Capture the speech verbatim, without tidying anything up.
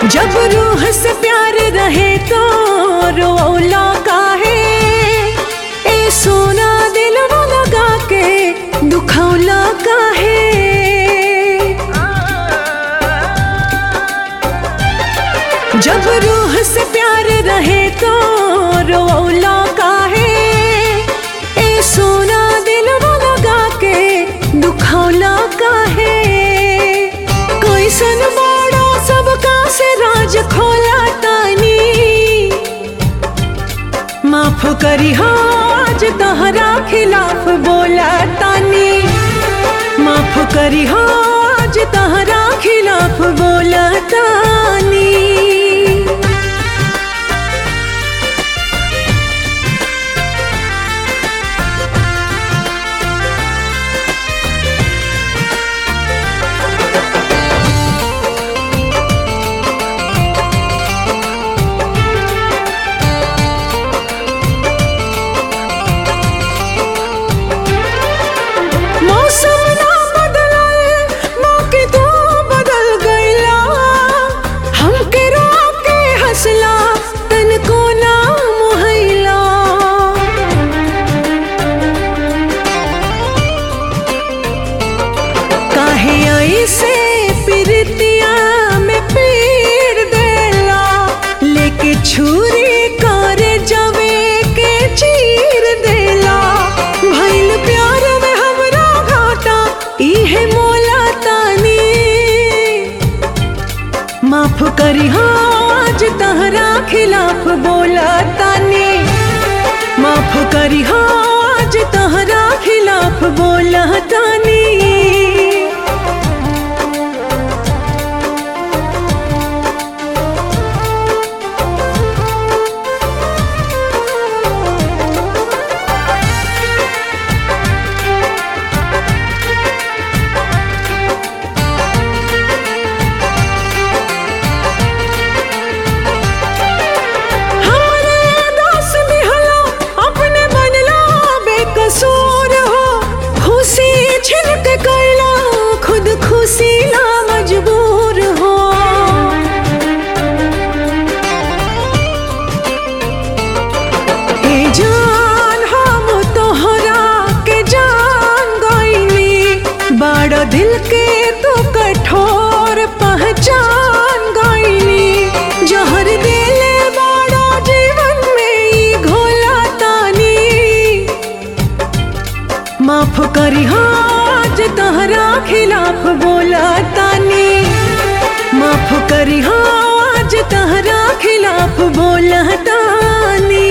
जब रूह से प्यार रहे तो रोला काहे, ए सोना दिलवा लगा के दुखौला काहे। जब रूह से प्यार रहे तो रोला काहे, ए सोना दिलवा लगा के दुखौला काहे। कैसन बड़ा सबका से राज खोला तानी, माफ करी आज तहरा खिलाफ बोला तानी। माफ करी आज तहरा खिलाफ बोला तानी। मौसम ना बदलल मौके तू बदल गइला, हमके रोके हंसला तनको ना मोहैला। काहे ऐसे प्रीतिया में पीर देला, लेके छुरी करे जवे के चीर देला। भइल प्यार में हमरा घाटा इहे मोला तानी, माफ करी आज तहरा खिलाफ बोला तानी। माफ करी आज तहरा खिलाफ बोला तानी। खुद खुशी ना मजबूर हो, ए जान हम तोहरा के जान गइनी। बड़ा दिल के तू कठोर पहचान गइनी। जहर दिले बड़ा जीवन में ई घोला तानी, माफ करी आज तहरा खिलाफ बोला तानी। माफ करी आज तहरा खिलाफ बोला तानी।